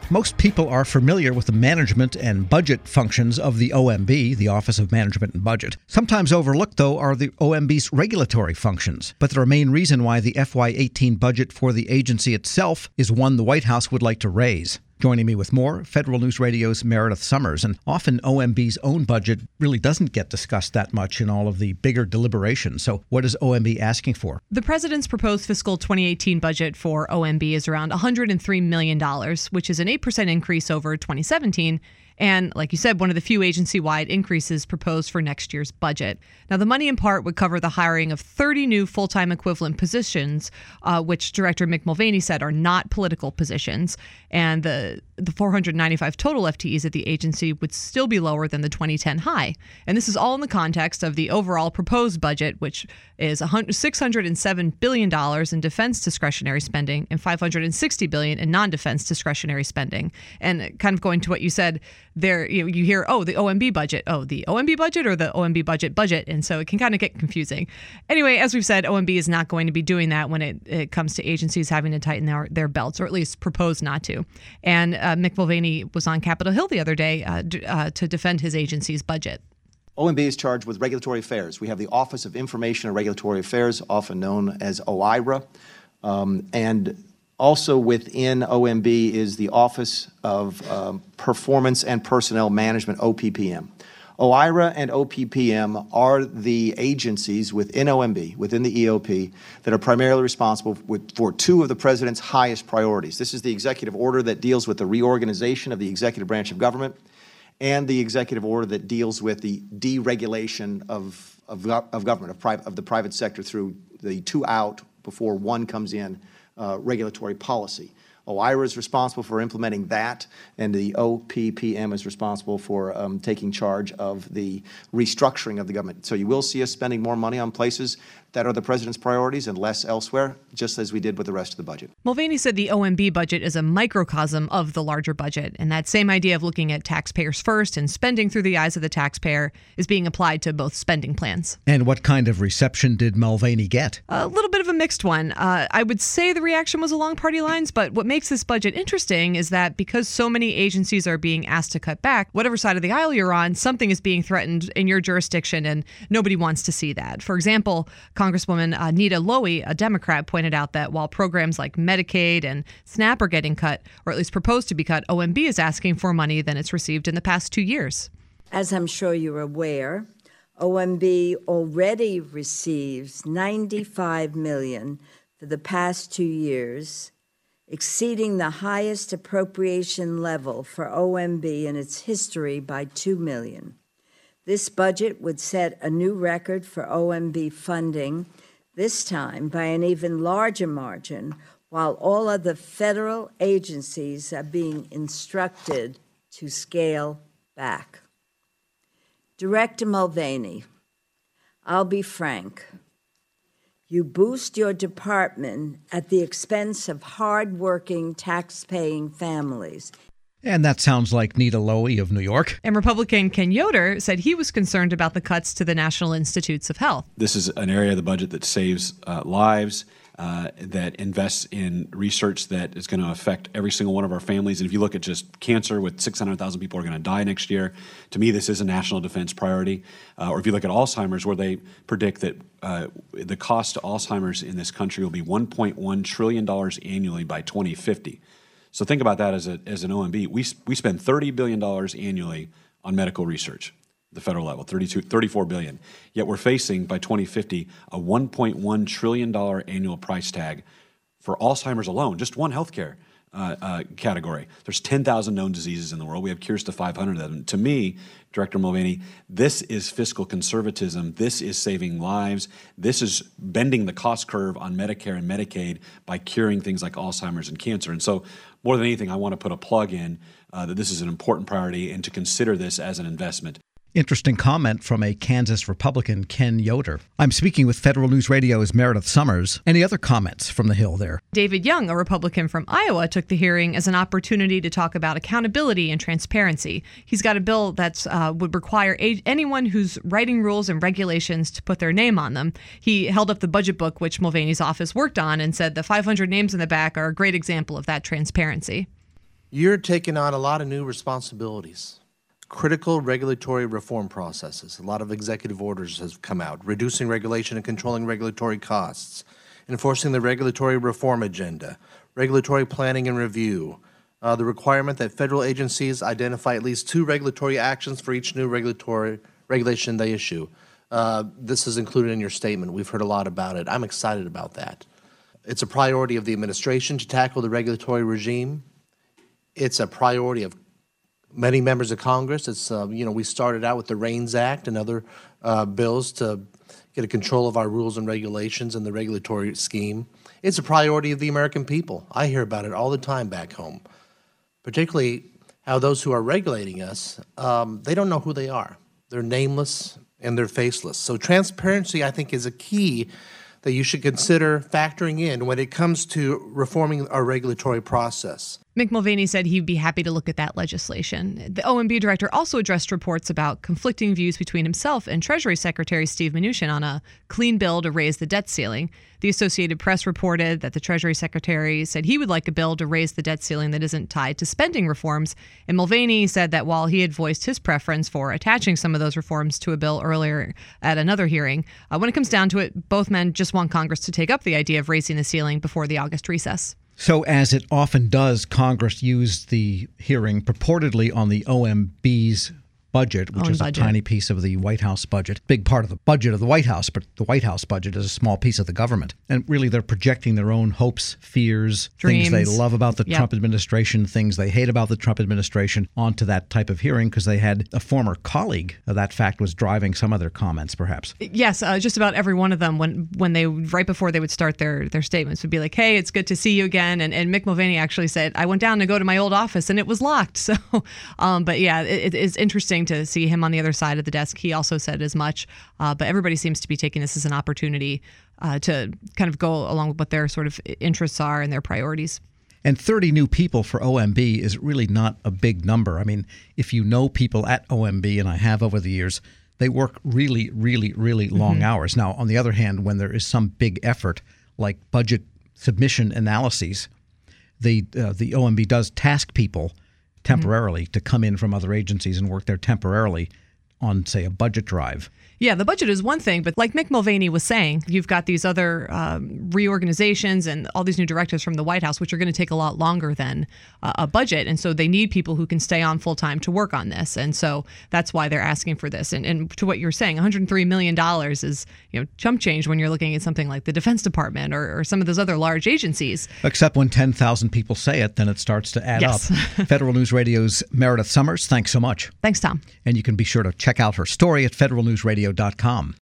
Most people are familiar with the management and budget functions of the OMB, the Office of Management and Budget. Sometimes overlooked, though, are the OMB's regulatory functions. But they're a main reason why the FY18 budget for the agency itself is one the White House would like to raise. Joining me with more, Federal News Radio's Meredith Summers. And often OMB's own budget really doesn't get discussed that much in all of the bigger deliberations. So what is OMB asking for? The president's proposed fiscal 2018 budget for OMB is around $103 million, which is an 8% increase over 2017. And like you said, one of the few agency-wide increases proposed for next year's budget. Now, the money in part would cover the hiring of 30 new full-time equivalent positions, which Director Mick Mulvaney said are not political positions. And the 495 total FTEs at the agency would still be lower than the 2010 high. And this is all in the context of the overall proposed budget, which is $607 billion in defense discretionary spending and $560 billion in non-defense discretionary spending. And kind of going to what you said there, you hear, the OMB budget. The OMB budget or the OMB budget. And so it can kind of get confusing. Anyway, as we've said, OMB is not going to be doing that when it comes to agencies having to tighten their belts, or at least propose not to. And Mick Mulvaney was on Capitol Hill the other day to defend his agency's budget. OMB is charged with regulatory affairs. We have the Office of Information and Regulatory Affairs, often known as OIRA, and also within OMB is the Office of Performance and Personnel Management, OPPM. OIRA and OPPM are the agencies within OMB, within the EOP, that are primarily responsible for two of the President's highest priorities. This is the executive order that deals with the reorganization of the executive branch of government, and the executive order that deals with the deregulation of government, of the private sector through the two out before one comes in regulatory policy. OIRA is responsible for implementing that, and the OPPM is responsible for taking charge of the restructuring of the government. So you will see us spending more money on places that are the President's priorities and less elsewhere, just as we did with the rest of the budget. Mulvaney said the OMB budget is a microcosm of the larger budget, and that same idea of looking at taxpayers first and spending through the eyes of the taxpayer is being applied to both spending plans. And what kind of reception did Mulvaney get? A little bit of a mixed one. I would say the reaction was along party lines, but what makes this budget interesting is that because so many agencies are being asked to cut back, whatever side of the aisle you're on, something is being threatened in your jurisdiction, and nobody wants to see that. For example, Congresswoman Nita Lowey, a Democrat, pointed out that while programs like Medicaid and SNAP are getting cut, or at least proposed to be cut, OMB is asking for money than it's received in the past 2 years. As I'm sure you're aware, OMB already receives $95 million for the past 2 years, exceeding the highest appropriation level for OMB in its history by $2 million. This budget would set a new record for OMB funding, this time by an even larger margin, while all other federal agencies are being instructed to scale back. Director Mulvaney, I'll be frank. You boost your department at the expense of hard-working, tax-paying families. And that sounds like Nita Lowey of New York. And Republican Ken Yoder said he was concerned about the cuts to the National Institutes of Health. This is an area of the budget that saves lives, that invests in research that is going to affect every single one of our families. And if you look at just cancer, with 600,000 people are going to die next year, to me this is a national defense priority. Or if you look at Alzheimer's, where they predict that the cost to Alzheimer's in this country will be $1.1 trillion annually by 2050. So think about that as an OMB. We spend $30 billion annually on medical research, the federal level, $34 billion. Yet we're facing, by 2050, a $1.1 trillion annual price tag for Alzheimer's alone, just one healthcare category. There's 10,000 known diseases in the world. We have cures to 500 of them. To me, Director Mulvaney, this is fiscal conservatism. This is saving lives. This is bending the cost curve on Medicare and Medicaid by curing things like Alzheimer's and cancer. And so, more than anything, I want to put a plug in that this is an important priority and to consider this as an investment. Interesting comment from a Kansas Republican, Ken Yoder. I'm speaking with Federal News Radio's Meredith Summers. Any other comments from the Hill there? David Young, a Republican from Iowa, took the hearing as an opportunity to talk about accountability and transparency. He's got a bill that would require anyone who's writing rules and regulations to put their name on them. He held up the budget book, which Mulvaney's office worked on, and said the 500 names in the back are a great example of that transparency. You're taking on a lot of new responsibilities. Critical regulatory reform processes. A lot of executive orders have come out, reducing regulation and controlling regulatory costs, enforcing the regulatory reform agenda, regulatory planning and review, the requirement that federal agencies identify at least 2 regulatory actions for each new regulation they issue. This is included in your statement. We've heard a lot about it. I'm excited about that. It's a priority of the administration to tackle the regulatory regime. It's a priority of many members of Congress. It's, we started out with the REINS Act and other bills to get a control of our rules and regulations and the regulatory scheme. It's a priority of the American people. I hear about it all the time back home, particularly how those who are regulating us, they don't know who they are. They're nameless and they're faceless. So transparency, I think, is a key that you should consider factoring in when it comes to reforming our regulatory process. Mick Mulvaney said he'd be happy to look at that legislation. The OMB director also addressed reports about conflicting views between himself and Treasury Secretary Steve Mnuchin on a clean bill to raise the debt ceiling. The Associated Press reported that the Treasury Secretary said he would like a bill to raise the debt ceiling that isn't tied to spending reforms. And Mulvaney said that while he had voiced his preference for attaching some of those reforms to a bill earlier at another hearing, when it comes down to it, both men just want Congress to take up the idea of raising the ceiling before the August recess. So, as it often does, Congress used the hearing purportedly on the OMB's budget, which is a tiny piece of the White House budget, big part of the budget of the White House, but the White House budget is a small piece of the government. And really, they're projecting their own hopes, fears, dreams, things they love about the Trump administration, things they hate about the Trump administration onto that type of hearing because they had a former colleague. That fact was driving some of their comments, perhaps. Yes, just about every one of them, when they, right before they would start their statements, would be like, hey, it's good to see you again. And Mick Mulvaney actually said, I went down to go to my old office and it was locked. So, but yeah, it is interesting to see him on the other side of the desk. He also said as much, but everybody seems to be taking this as an opportunity to kind of go along with what their sort of interests are and their priorities. And 30 new people for OMB is really not a big number. I mean, if you know people at OMB, and I have over the years, they work really, really, really long hours. Now, on the other hand, when there is some big effort like budget submission analyses, the OMB does task people temporarily to come in from other agencies and work there temporarily on, say, a budget drive. Yeah, the budget is one thing, but like Mick Mulvaney was saying, you've got these other reorganizations and all these new directives from the White House, which are going to take a lot longer than a budget. And so they need people who can stay on full time to work on this. And so that's why they're asking for this. And to what you're saying, $103 million is chump change when you're looking at something like the Defense Department or some of those other large agencies. Except when 10,000 people say it, then it starts to add up. Federal News Radio's Meredith Summers, thanks so much. Thanks, Tom. And you can be sure to check out her story at federalnewsradio.com.